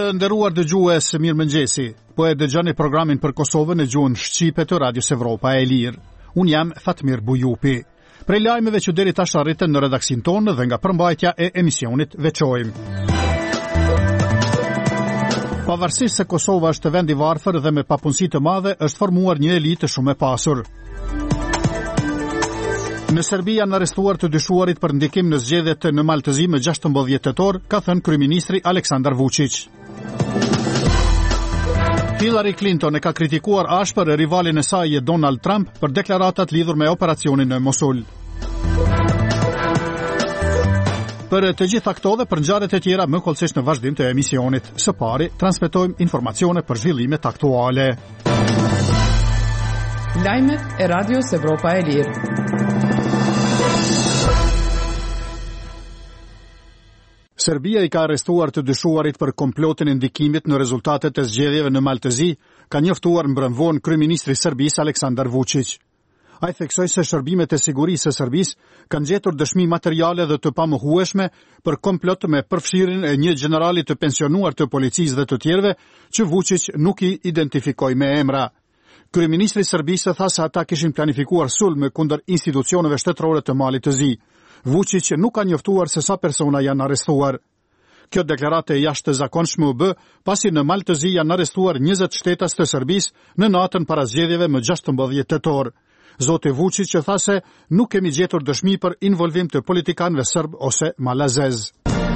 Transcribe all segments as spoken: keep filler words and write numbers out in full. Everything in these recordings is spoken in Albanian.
nderuar dëgjues, mirëmëngjesi. Po e dëgjoni programin për Kosovën në gjuhën shqipe të Radios Evropa e Lirë. Unë jam Fatmir Bujupi. Prej lajmeve që deri tash arritën në redaksin tonë dhe nga përmbajtja e emisionit veçojmë. Pavarësisht se Kosova është vend i varfër dhe me papunësi të madhe, është formuar një elitë shumë e pasur. Në Serbi janë arrestuar të dyshuarit për ndikim në zgjedhjet në Maltëzi më gjashtëmbëdhjetë tetor, ka thënë kryeministri Aleksandar Vučić. Hillary Clinton e ka kritikuar ashpër rivalin e saj Donald Trump për deklaratat lidhur me operacionin në Mosul. Për të gjitha këto dhe për ngjarjet e tjera më kollësisht në vazhdim të emisionit. Së pari, transmetojmë informacione për zhvillimet aktuale. Lajmet e Radios Evropa e Lirë. Serbia i ka arrestuar të dyshuarit për komplotin e ndikimit në rezultatet e zgjedhjeve në Maltëzi, ka njoftuar mbrëmvon kryeministri i Serbisë Aleksandar Vučić. Ai theksoi se shërbimet e sigurisë së Serbisë kanë gjetur dëshmi materiale dhe të pamohueshme për komplot me përfshirjen e një generali të pensionuar të policisë dhe të tjerëve që Vučić nuk i identifikoi me emra. Kryeministri i Serbisë tha se ata kishin planifikuar sulme kundër institucioneve shtetërore të Malit të Zi. Vučić nuk ka njoftuar se sa persona janë arrestuar. Kjo deklarate e jashtëzakonshme u bë pasi në Malë të Zi janë arrestuar njëzet shtetas të Serbisë në natën para zgjedhjeve më gjashtëmbëdhjetë tetor. Zoti Vučić tha se nuk kemi gjetur dëshmi për involvim të politikanëve serb ose malazez.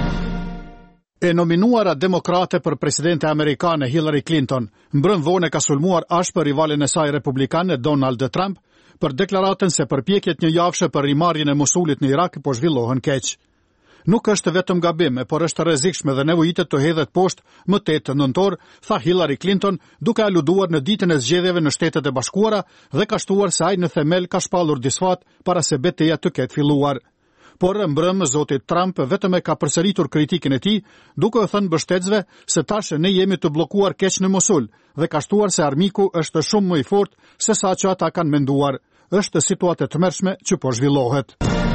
E nominuara demokrate për presidente amerikane Hillary Clinton, mbrëm vonë ka sulmuar ashpër rivalin e saj republikane Donald Trump për deklaratën se përpjekjet një javëshe për rimarrjen e Mosulit në Irak po zhvillohen keq. Nuk është vetëm gabim, por është rrezikshme dhe nevojitet të hedhet poshtë më tetë nëntor, tha Hillary Clinton, duke aluduar në ditën e zgjedhjeve në Shtetet e Bashkuara dhe ka shtuar se ai në themel ka shpallur disfat para se betejë të ketë filluar. Por mbrëm zoti Trump vetëm e ka përsëritur kritikën e tij, duke thënë mbështetësve se tash ne jemi të bllokuar keq në Mosul dhe ka shtuar se armiku është shumë më i fortë se sa që ata kanë menduar. Është situatë e tmerrshme që po zhvillohet.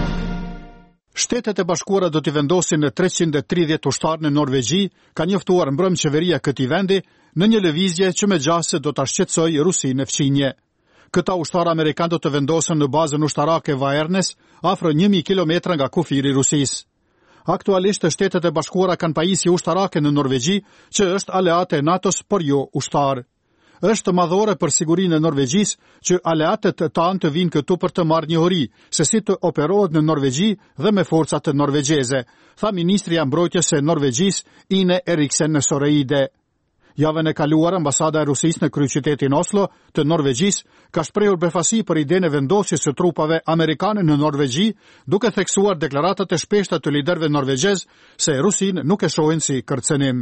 Shtetet e Bashkuara do t'i vendosin në treqind e tridhjetë ushtarë në Norvegji, ka njoftuar mbrëm qeveria këtij vendi në një lëvizje që me gjasë do ta shqetësojë Rusinë në fqinje. Këta ushtarë amerikanë do të vendosen në bazën ushtarake Vaernes, afro një mijë kilometra nga kufiri i Rusisë. Aktualisht Shtetet e Bashkuara kanë pajisje ushtarake në Norvegji, që është aleate e NATO-s, por jo ushtar. Është madhore për sigurinë e Norvegjisë që aleatet tanë të vinë këtu për të marrë njohuri se si të operohet në Norvegji dhe me forcat norvegjeze, tha ministri i mbrojtjes së Norvegjisë Ine Eriksen Søreide. Javën e kaluar ambasada e Rusisë në kryeqytetin Oslo të Norvegjisë ka shprehur befasi për idenë e vendosjes së trupave amerikane në Norvegji, duke theksuar deklaratat e shpeshta të liderëve norvegjez se Rusinë nuk e shohin si kërcënim.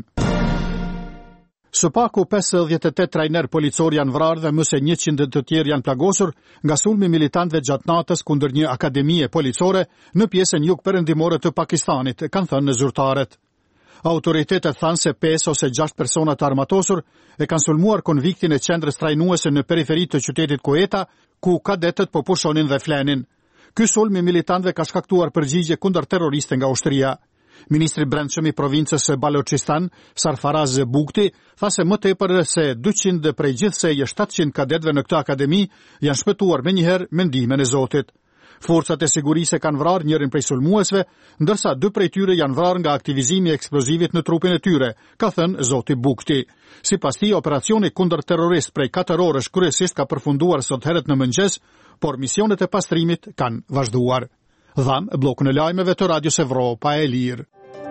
Së paku pesëdhjetë e tetë trajner policor janë vrarë dhe më se njëqind të tjerë janë plagosur nga sulmi militantëve gjatë natës kundër një akademie policore në pjesën jugperëndimore të Pakistanit, kanë thënë në zyrtarët. Autoritetet thanë se pesë ose gjashtë persona të armatosur e kanë sulmuar konviktin e qendrës trajnuese në periferi të qytetit Quetta, ku kadetët po pushonin dhe flenin. Ky sulm i militantëve ka shkaktuar përgjigje kundër terroriste nga ushtria. Ministri brendshëm i provincës Balochistan, Sarfaraz Bukti, tha se më tepër se dyqind prej gjithsej shtatëqind kadetëve në këtë akademi janë shpëtuar menjëherë me ndihmën e Zotit. Forcat e sigurisë kanë vrarë njërin prej sulmuesve, ndërsa dy prej tyre janë vrarë nga aktivizimi i eksplozivit në trupin e tyre, ka thënë Zoti Bukti. Sipas tij, operacioni kundër terrorist prej katër orësh kryesisht ka përfunduar sot herët në mëngjes, por misionet e pastrimit kanë vazhduar. Dham blokun e lajmeve të Radios Evropa e Lirë.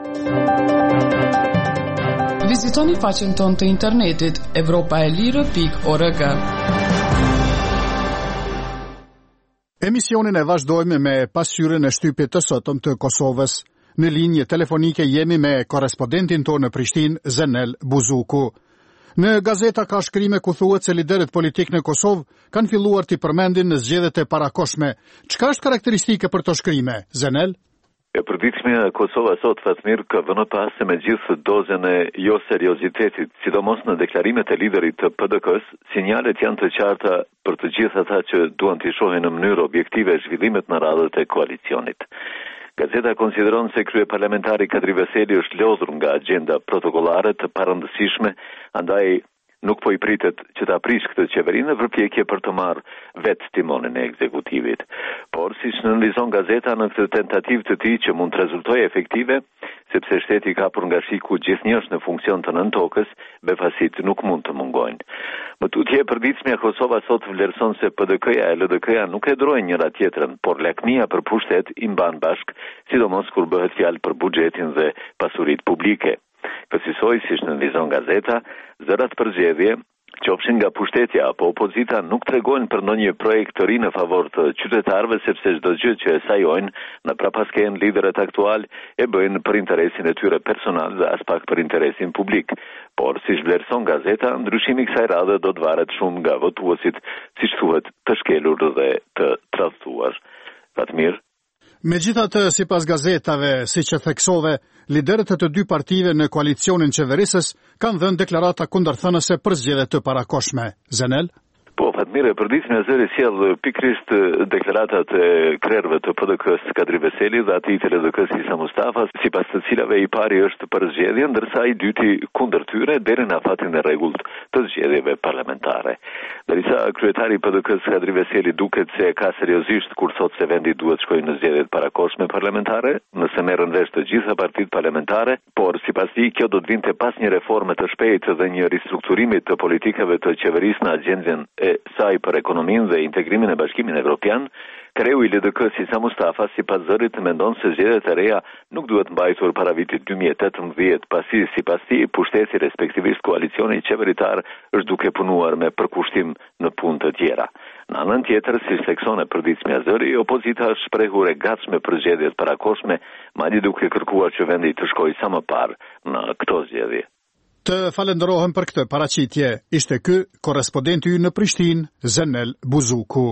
Vizitoni faqen tonë të internetit evropaelire pikë org. Emisionin e vazhdojmë me pasqyrën e shtypit të sotëm të Kosovës. Në linjë telefonike jemi me korrespondentin tonë në Prishtinë, Zenel Buzuku. Në gazeta ka shkrime ku thuhet se liderët politik në Kosovë kanë filluar t'i përmendin në zgjedhjet e parakohshme. Çka është karakteristike për to shkrime, Zenel? E përditshmja e Kosova sot, Fatmir, ka vënë pas me gjithë dozën e jo seriozitetit, sidomos në deklarimet e liderit të P D K-s, sinjalet janë të qarta për të gjithë ata që duan të shohin në mënyrë objektive zhvillimet në radhët e koalicionit. Gazeta konsideron se kryeparlamentari Kadri Veseli është lodhur nga agenda protokollare të parëndësishme, andaj nuk po i pritet që ta prish këtë qeveri në përpjekje për të marrë vetë timonin e ekzekutivit. Por, siç nënvizon gazeta, në këtë tentativë të tij që mund të rezultojë efektive, sepse shteti ka kapur nga shiku gjithnjësh në funksion të nën tokës, befasit nuk mund të mungojnë. Më tutje e përditshmja Kosova sot vlerëson se P D K-ja e L D K-ja nuk e durojnë njëra tjetrën, por lakmia për pushtet i mban bashk, sidomos kur bëhet fjalë për buxhetin dhe pasuritë publike. Kësaj, siç nënvizon gazeta, zërat përgjedhje, qofshin nga pushtetja apo opozita, nuk tregojnë për ndonjë projekt të ri në favor të qytetarëve, sepse çdo gjë që e sajojnë në prapasken liderët aktual e bëjnë për interesin e tyre personal dhe as pak për interesin publik. Por, siç vlerëson gazeta, ndryshimi i kësaj radhe do të varet shumë nga votuesit, siç thuhet, të shkelur dhe të tradhtuar. Fatmir. Megjithatë, sipas gazetave, siç e theksove, liderët e të dy partive në koalicionin qeverisës kanë dhënë deklarata kundërthënëse për zgjedhjet të parakohshme. Zenel? Po, Fatmir, e përditshme e zëri sjell pikërisht deklaratat e krerëve të P D K-s Kadri Veseli dhe atij të L D K-s Isa Mustafa, sipas të cilave i pari është për zgjedhje, ndërsa i dyti kundër tyre deri në afatin e rregullt të zgjedhjeve parlamentare. Derisa kryetari i P D K-s Kadri Veseli duket se ka seriozisht kur thot se vendi duhet të shkojë në zgjedhjet parakohshme parlamentare, nëse merren vesh të gjitha partitë parlamentare, por sipas tij kjo do të vinte pas një reforme të shpejtë dhe një ristrukturimi të politikave të qeverisë në agjendën e saj për ekonominë dhe integrimin e Bashkimit Evropian. Kreu i L D K-s Isa Mustafa, sipas zërit, mendon se zgjedhjet e reja nuk duhet mbajtur para vitit dy mijë e tetëmbëdhjetë, pasi sipas tij pushteti respektivisht koalicioni qeveritar është duke punuar me përkushtim në punë të tjera. Në anën tjetër, si thekson e përditshmja zëri, opozita është shprehur e gatshme për zgjedhjet parakohshme, madje duke kërkuar që vendi të shkojë sa më parë në këto zgjedhje. Të falenderohem për këtë paraqitje. Ishte ky korrespondenti ynë në Prishtinë, Zenel Buzuku.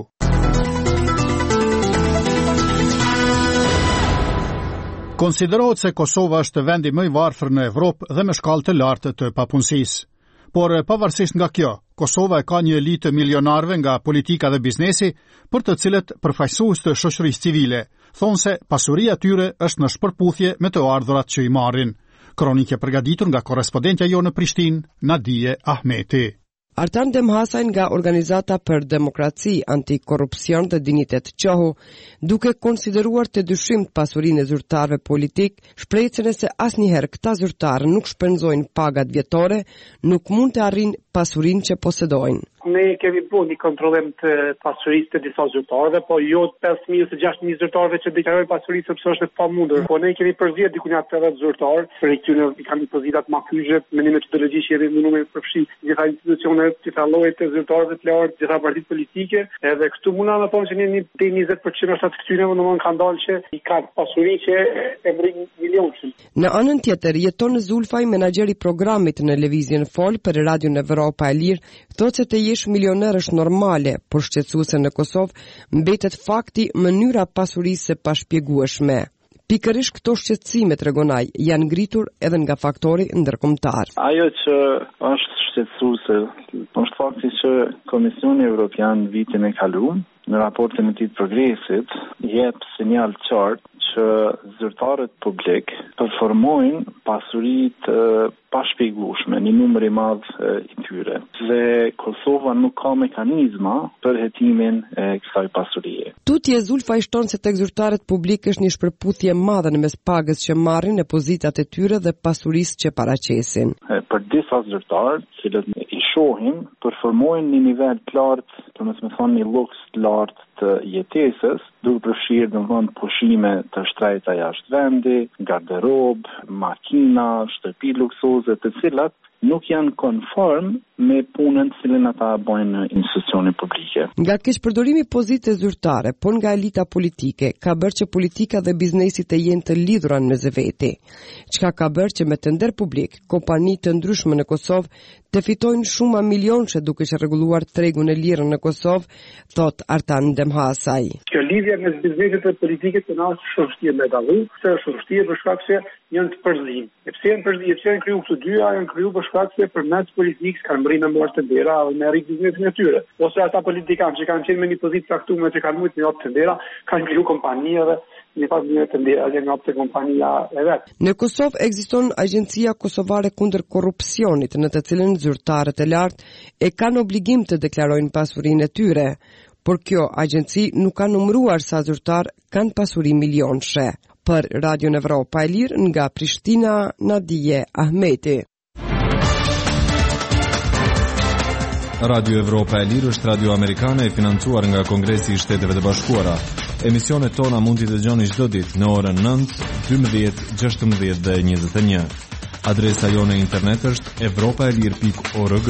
Konsiderohet se Kosova është vendi më i varfër në Evropë dhe me shkallë të lartë të papunësisë. Por pavarësisht nga kjo, Kosova e ka një elitë milionarëve nga politika dhe biznesi, për të cilët përfaqësues të shoqërisë civile thonë se pasuria e tyre është në shpërputhje me të ardhurat që i marrin. Kronikë e përgatitur nga korrespondentja jo në Prishtinë, Nadije Ahmeti. Artan Demhasaj nga Organizata për Demokraci, Antikorrupsion dhe Dignitet Qohu, duke konsideruar të dyshimt pasurinë e zyrtarëve politik, shprehjen se asnjëherë këta zyrtarë nuk shpenzojnë pagat vjetore, nuk mund të arrijnë pasurinë që posedojnë. Ne kemi bu një kontrollim të pasurisë të disa zyrtarëve, po jo pesë mijë ose gjashtë mijë zyrtarëve që deklarojnë pasuri sepse është e pamundur. Po ne kemi përzgjedhur diku një pesëdhjetë zyrtarë, për këtyre i kanë pozitat më kyçe, me një metodologji që jemi munduar të përfshi gjitha institucionet, gjitha llojet e zyrtarëve të lartë, gjitha partitë politike, edhe këtu mund të thonë që ne deri njëzet përqind është atë këtyre domosdoshmë kanë dalë që i kanë pasuri që e mrin milionë. Në anën tjetër jeton Zulfaj, menaxheri i programit në Lëvizjen Fol për Radion Evropa e Lirë, thotë se të jesh milioner është normale, por shqetësuese në Kosovë mbetet fakti mënyra pasurisë së pashpjegueshme. Pikërisht këto shqetësime, tregon ai, janë ngritur edhe nga faktori ndërkombëtar. Ajo që është shqetësuese është fakti që Komisioni Evropian vitin e kaluar në raportin e tij të progresit jep sinjal qartë që zyrtarët publik performojnë pasuri të pashpjegueshme, një numër i madh i tyre. Dhe Kosova nuk ka mekanizma për hetimin e kësaj pasurie. Tutje Zulfa i shton se tek zyrtarët publik është një shpërputhje e madhe në mes pagës që marrin në pozitat e tyre dhe pasurisë që paraqesin. Për disa zyrtarë, cilët i shohim, performojnë në një nivel të lartë, për mos me thonë një luks të lartë të jetesës, duke përfshirë domthonë pushime të shtrejta jashtë vendi, garderobë, makina, shtëpi luksoze, të cilat nuk janë konform me punën cilën ata bojnë në institucione publike. Nga keqpërdorimi pozite zyrtare, por nga elita politike, ka bërë që politika dhe biznesi të jenë të lidhura në mes veti, çka ka bërë që me tender publik, kompani të ndryshme në Kosovë të fitojnë shumë milionëshe duke rregulluar tregun e lirë në Kosovë, thot Artan Demhasaj. Kjo lidhje mes biznesit dhe politikës të na është vështirë me dallu, se është vështirë për shkak se janë të përzim. E pse janë përzim? Pse janë krijuar këto dyja? Janë krijuar për shkak se përmes politikës kanë mbrinë në morë të ndera dhe me rrit biznesin e tyre. Ose ata politikanë që kanë qenë me një pozitë caktuar që kanë mujt me jap të ndera, kanë krijuar kompani dhe një pas një të ndjerë nga pse kompania e vetë. Në Kosovë ekziston Agjencia Kosovare kundër korrupsionit, në të cilën zyrtarët e lartë e kanë obligim të deklarojnë pasurinë e tyre, por kjo agjenci nuk ka numëruar sa zyrtar kanë pasuri milionëshe. Për Radio Evropa e Lirë nga Prishtina, Nadije Ahmeti. Radio Evropa e Lirë është radio amerikane e financuar nga Kongresi i Shteteve të Bashkuara. Emisionet tona mund t'i dëgjoni çdo ditë në orën nëntë, dymbëdhjetë, gjashtëmbëdhjetë dhe njëzet e një. Adresa jone internet është evropaelir pikë org.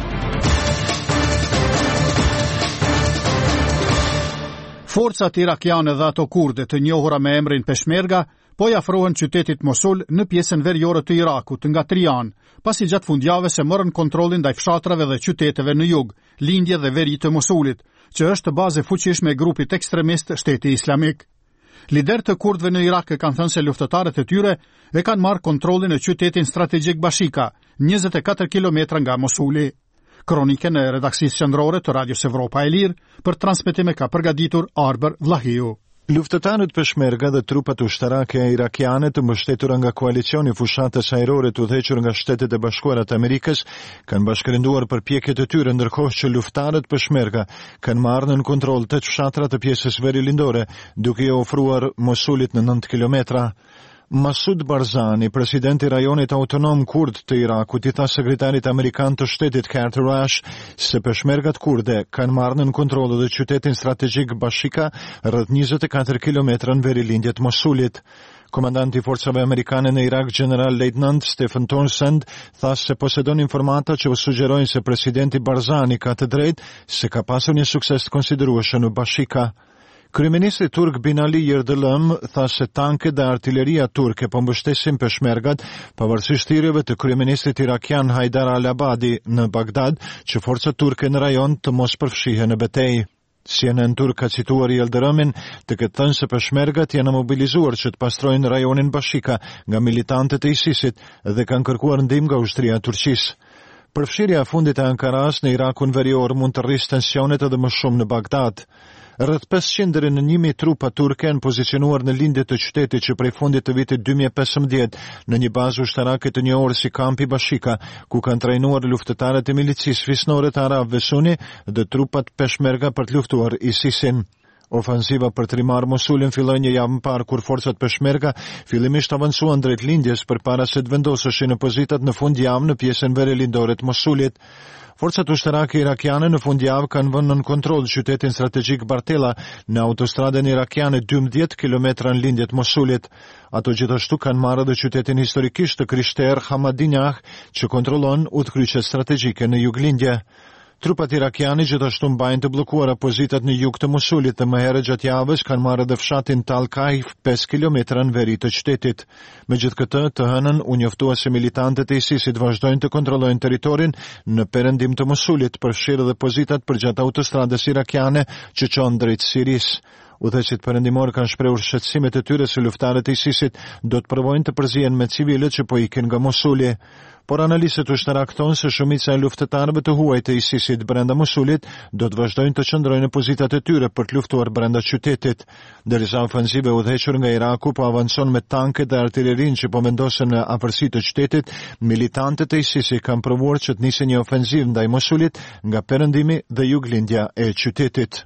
Forcat irakiane dhe ato kurde të njohura me emrin Peshmerga po i afrohen qytetit Mosul në pjesën veriore të Irakut nga Trian, pasi gjatë fundjavës e morën kontrollin ndaj fshatrave dhe qyteteve në jug, lindje dhe veri të Mosulit, që është bazë e fuqishme e grupit ekstremist Shteti Islamik. Liderët e kurdëve në Irak e kanë thënë se luftëtarët e tyre e kanë marrë kontrollin e qytetin strategjik Bashika, njëzet e katër kilometra nga Mosuli. Kronikën e redaksisë qendrore të Radios Evropa e Lirë për transmetime ka përgatitur Arber Vlahiu. Luftëtarët Peshmerga dhe trupat ushtarake irakiane të mbështetura nga koalicioni fushatës ajrore të udhëhequr nga Shtetet e Bashkuara të Amerikës kanë bashkërenduar përpjekjet e tyre, ndërkohë që luftarët Peshmerga kanë marrë në kontroll të fshatra të pjesës verilindore, duke i ofruar Mosulit në nëntë kilometra. Masud Barzani, presidenti i rajonit autonom kurd të Irakut, i tha sekretarit amerikan të shtetit Carter Rush se peshmergat kurde kanë marrë në kontroll edhe qytetin strategjik Bashika, rreth njëzet e katër kilometra në verilindje të Mosulit. Komandanti i forcave amerikane në Irak, General Leutnant Stephen Townsend, tha se posedon informata që sugjerojnë se presidenti Barzani ka të drejtë se ka pasur një sukses të konsiderueshëm në Bashika. Kryeministri turk Binali Yildirim tha se tanket dhe artilleria turke po mbështesin peshmergat, pavarësisht thirrjeve të kryeministrit irakian Haidar al-Abadi në Bagdad, që forcat turke në rajon të mos përfshihen në betejë. C N N turk ka cituar Yildirimin të ketë thënë se peshmergat janë mobilizuar që të pastrojnë rajonin Bashika nga militantët e ISIS-it dhe kanë kërkuar ndihmë nga ushtria e Turqisë. Përfshirja e fundit e Ankaras në Irakun verior mund të rrisë tensionet edhe më shumë në Bagdad. Rreth pesëqind deri në një mijë trupa turke janë pozicionuar në lindje të qytetit që prej fundit të vitit dy mijë e pesëmbëdhjetë në një bazë ushtarake të njohur si kampi Bashika, ku kanë trajnuar luftëtarët e milicisë fisnore të arabëve suni dhe trupat peshmerga për të luftuar ISIS-in. Ofensiva për të rimarrë Mosulin filloi një javë më parë kur forcat peshmerga fillimisht avancuan drejt lindjes përpara se të vendoseshin në pozitat në fundjavë në pjesën verilindore të Mosulit. Forcat ushtarake irakiane në fundjavë kanë vënë nën kontroll qytetin strategjik Bartella në autostradën irakiane dymbëdhjetë kilometra në lindje të Mosulit. Ato gjithashtu kanë marrë edhe qytetin historikisht të Krishter Hamadinjah, që kontrollon udhkryqet strategjike në juglindje. Trupat irakiane gjithashtu mbajnë të bllokuara pozitat në jug të Mosulit dhe më herët gjatë javës kanë marrë edhe fshatin Tal Kaif pesë kilometra në veri të qytetit. Megjithatë, të hënën u njoftua se militantët e ISIS-it vazhdojnë të kontrollojnë territorin në perëndim të Mosulit, përfshirë edhe pozitat përgjatë autostradës irakiane që çon drejt Sirisë. Udhëheqësit perëndimor kanë shprehur shqetësimet e tyre se luftarët e ISIS-it do të provojnë të përzihen me civilët që po ikin nga Mosuli. Por analistët ushtarak thonë se shumica e luftëtarëve të huaj të ISIS-it brenda Mosulit do të vazhdojnë të qëndrojnë në pozitat e tyre për të luftuar brenda qytetit. Derisa ofensive udhëhequr nga Iraku po avancon me tanket dhe artillerinë që po vendosen në afërsi të qytetit, militantët e ISIS-it kanë provuar që të nisë një ofenzivë ndaj Mosulit nga perëndimi dhe juglindja e qytetit.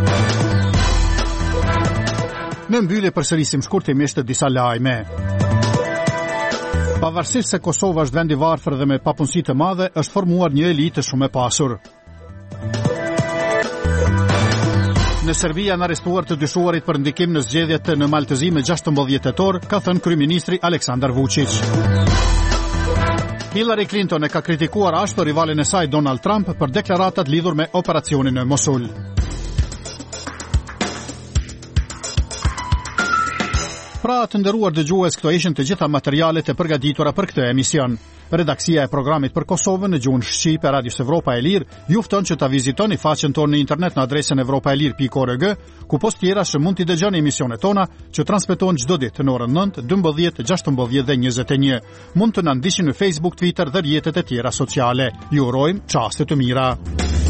Në mbyllje përsërisim shkurtimisht disa lajme. Pavarësisht se Kosova është vend i varfër dhe me papunësi të madhe, është formuar një elitë shumë e pasur. Në Serbi janë arrestuar të dyshuarit për ndikim në zgjedhjet në maltëzi me gjashtëmbëdhjetë tetor, ka thënë kryeministri Aleksandar Vučić. Hillary Clinton e ka kritikuar ashtu rivalin e saj Donald Trump për deklaratat lidhur me operacionin në Mosul. Pra të nderuar dëgjues, këto ishin të gjitha materialet e përgatitura për këtë emision. Redaksia e programit për Kosovën në gjuhën shqipe e Radios Evropa e Lirë ju fton që ta vizitoni faqen tonë në internet në adresën evropaelir pikë org, ku post tjera që mund t'i dëgjoni emisionet tona që transmetohen çdo ditë në orën nëntë, dymbëdhjetë, gjashtëmbëdhjetë dhe njëzet e një. Mund të na ndiqni në Facebook, Twitter dhe rrjetet e tjera sociale. Ju urojmë çaste të mira.